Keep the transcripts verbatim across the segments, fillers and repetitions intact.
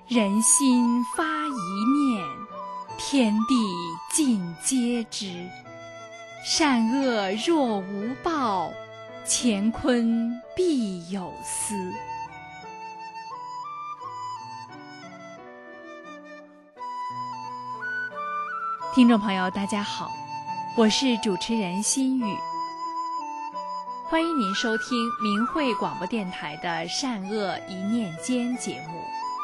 人心发一念，天地尽皆知。善恶若无报，乾坤必有私。听众朋友，大家好，我是主持人心雨，欢迎您收听明慧广播电台的《善恶一念间》节目。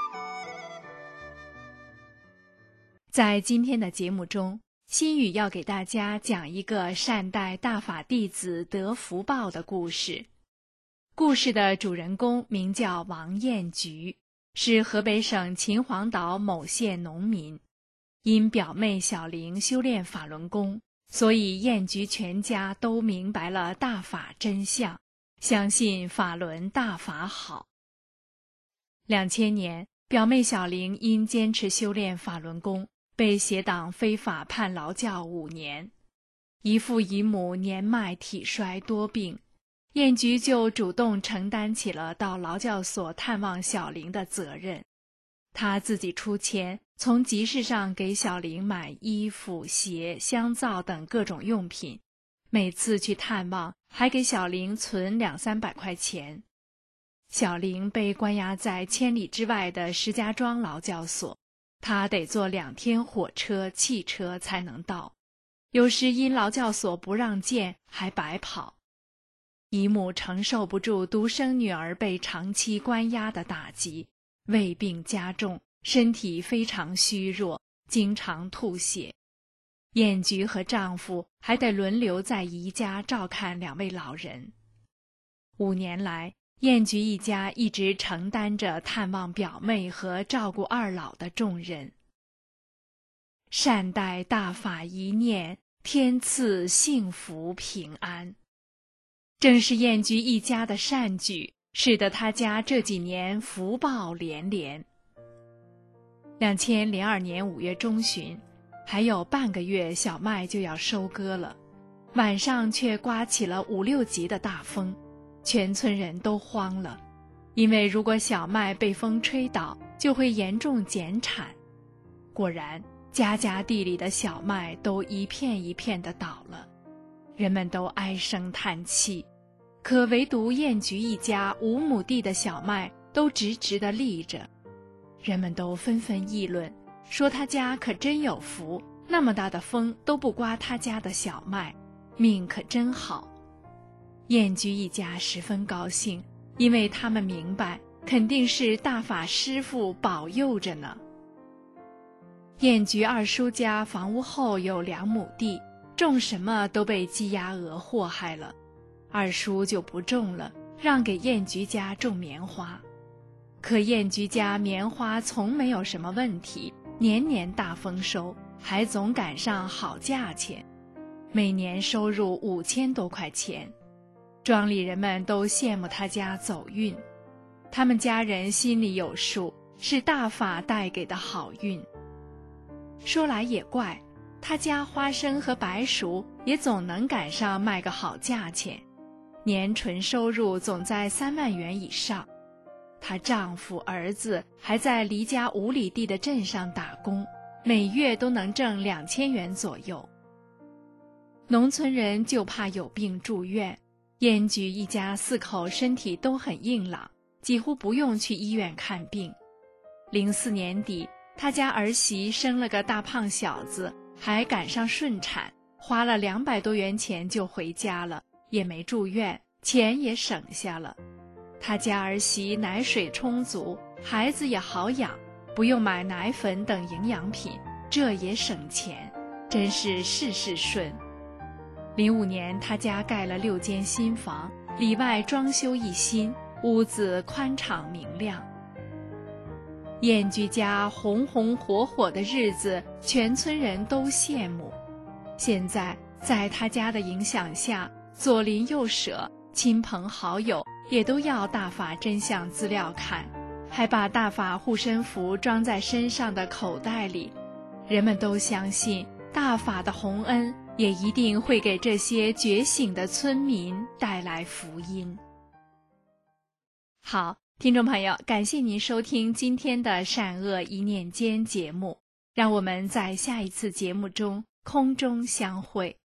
在今天的节目中，心雨要给大家讲一个善待大法弟子得福报的故事。故事的主人公名叫王彦菊，是河北省秦皇岛某县农民。因表妹小玲修炼法轮功，所以彦菊全家都明白了大法真相，相信法轮大法好。两千年，表妹小玲因坚持修炼法轮功，被邪党非法判劳教五年。姨父姨母年迈体衰多病，彦菊就主动承担起了到劳教所探望小玲的责任。他自己出钱，从集市上给小玲买衣服、鞋、香皂等各种用品，每次去探望还给小玲存两三百块钱。小玲被关押在千里之外的石家庄劳教所，她得坐两天火车、汽车才能到，有时因劳教所不让见，还白跑。姨母承受不住独生女儿被长期关押的打击，胃病加重，身体非常虚弱，经常吐血。彦菊和丈夫还得轮流在姨家照看两位老人。五年来，彦菊一家一直承担着探望表妹和照顾二老的重任。善待大法一念，天赐幸福平安。正是彦菊一家的善举，使得他家这几年福报连连。两千零二年五月中旬，还有半个月小麦就要收割了，晚上却刮起了五六级的大风，全村人都慌了，因为如果小麦被风吹倒，就会严重减产。果然，家家地里的小麦都一片一片地倒了，人们都唉声叹气。可唯独彦菊一家五亩地的小麦都直直地立着，人们都纷纷议论，说他家可真有福，那么大的风都不刮他家的小麦，命可真好。彦菊一家十分高兴，因为他们明白，肯定是大法师父保佑着呢。彦菊二叔家房屋后有两亩地，种什么都被鸡鸭鹅祸害了。二叔就不种了，让给彦菊家种棉花。可彦菊家棉花从没有什么问题，年年大丰收，还总赶上好价钱，每年收入五千多块钱。庄里人们都羡慕他家走运，他们家人心里有数，是大法带给的好运。说来也怪，他家花生和白薯也总能赶上卖个好价钱，年纯收入总在三万元以上。她丈夫、儿子还在离家五里地的镇上打工，每月都能挣两千元左右。农村人就怕有病住院，彦菊一家四口身体都很硬朗，几乎不用去医院看病。零四年底，他家儿媳生了个大胖小子，还赶上顺产，花了两百多元钱就回家了，也没住院，钱也省下了。他家儿媳奶水充足，孩子也好养，不用买奶粉等营养品，这也省钱，真是事事顺。零五年，他家盖了六间新房，里外装修一新，屋子宽敞明亮。彦菊家红红火火的日子，全村人都羡慕。现在在他家的影响下，左邻右舍、亲朋好友也都要大法真相资料看，还把大法护身符装在身上的口袋里。人们都相信大法的洪恩也一定会给这些觉醒的村民带来福音。好， 听众朋友，感谢您收听今天的善恶一念间节目，让我们在下一次节目中空中相会。